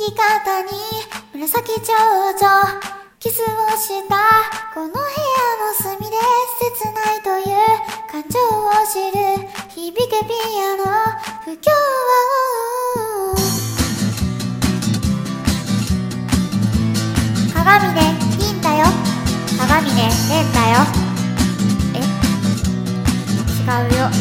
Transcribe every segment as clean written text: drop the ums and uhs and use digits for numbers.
右肩に紫蝶々キスをしたこの部屋の隅で切ないという感情を知る響けピアノ不協和鏡でいいんだよ鏡で変だよ違うよ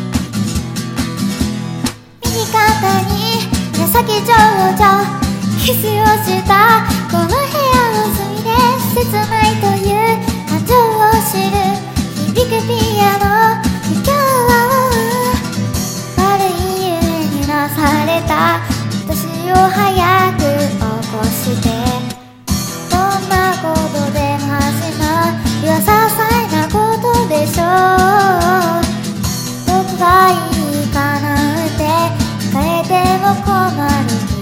右肩に紫蝶々キスをしたこの部屋の隅で切ないという感情を知る響くピアノ不協和悪い夢になされた私を早く起こしてどんなことでも始まる些細なことでしょうどこがいいかなんて聞かれても困る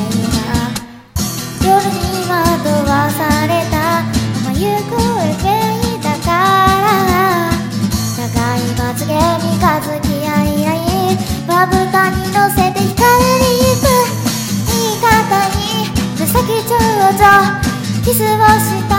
夜に惑わされたまま行くべきだから長い罰ゲーム三日合い合いまぶたに乗せて光に行く右肩に紫蝶々キスをして